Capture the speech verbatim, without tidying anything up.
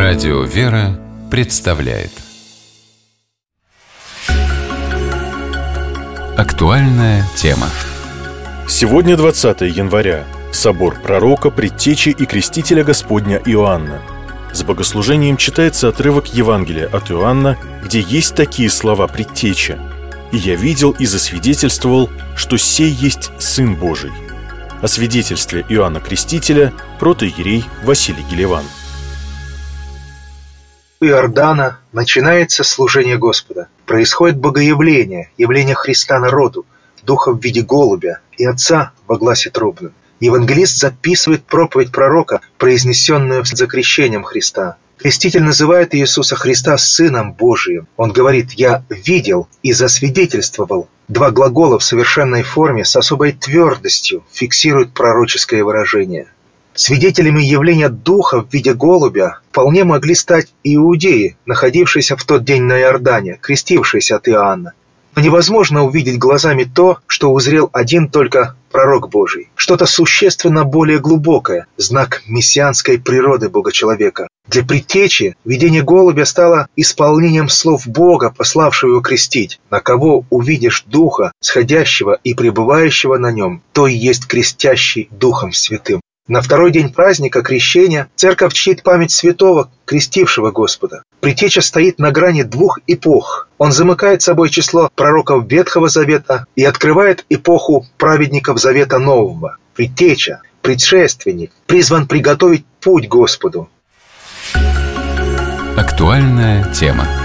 Радио «Вера» представляет актуальная тема. Сегодня двадцатое января. Собор пророка, предтечи и крестителя Господня Иоанна. С богослужением читается отрывок Евангелия от Иоанна, где есть такие слова предтеча: «И я видел и засвидетельствовал, что сей есть Сын Божий». О свидетельстве Иоанна Крестителя протоиерей Василий Гелеван. У Иордана начинается служение Господа. Происходит богоявление, явление Христа народу, Духа в виде голубя и Отца во гласе трубном. Евангелист записывает проповедь пророка, произнесенную за крещением Христа. Креститель называет Иисуса Христа Сыном Божиим. Он говорит: «Я видел и засвидетельствовал». Два глагола в совершенной форме с особой твердостью фиксируют пророческое выражение. Свидетелями явления Духа в виде голубя вполне могли стать иудеи, находившиеся в тот день на Иордане, крестившиеся от Иоанна. Но невозможно увидеть глазами то, что узрел один только пророк Божий. Что-то существенно более глубокое, знак мессианской природы Бога-человека. Для предтечи видение голубя стало исполнением слов Бога, пославшего его крестить. На кого увидишь Духа, сходящего и пребывающего на нем, то и есть крестящий Духом Святым. На второй день праздника крещения церковь чтит память святого, крестившего Господа. Предтеча стоит на грани двух эпох. Он замыкает собой число пророков Ветхого Завета и открывает эпоху праведников Завета Нового. Предтеча, предшественник, призван приготовить путь Господу. Актуальная тема.